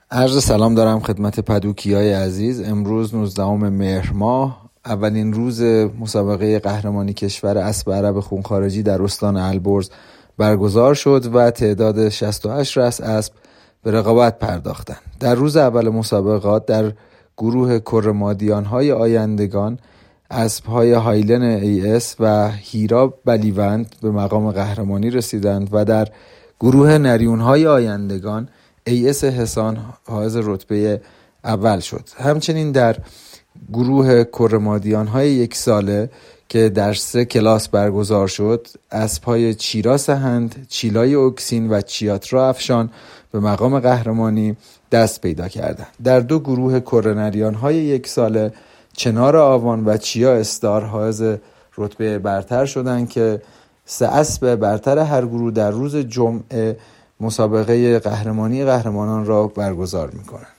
عرض سلام دارم خدمت پدوکیای عزیز. امروز 19 مهر ماه، اولین روز مسابقه قهرمانی کشور اسب عرب خونخارجی در استان البرز برگزار شد و تعداد 68 رأس اسب به رقابت پرداختند. در روز اول مسابقات در گروه کرمادیان‌های آیندگان اسب‌های هایلن ای‌اس و هیرا بلیوند به مقام قهرمانی رسیدند و در گروه نریون‌های آیندگان ای‌اس حسان حائز رتبه اول شد. همچنین در گروه کرمادیان‌های 1 ساله که در 3 کلاس برگزار شد، اسب‌های چیرا سهند، چیلای اوکسین و چیاترا افشان به مقام قهرمانی دست پیدا کردند. در 2 گروه کرنریان‌های 1 ساله چنار آوان و چیا استار حائز رتبه برتر شدند که 3 اسب برتر هر گروه در روز جمعه مسابقه قهرمانی قهرمانان را برگزار می‌کنند.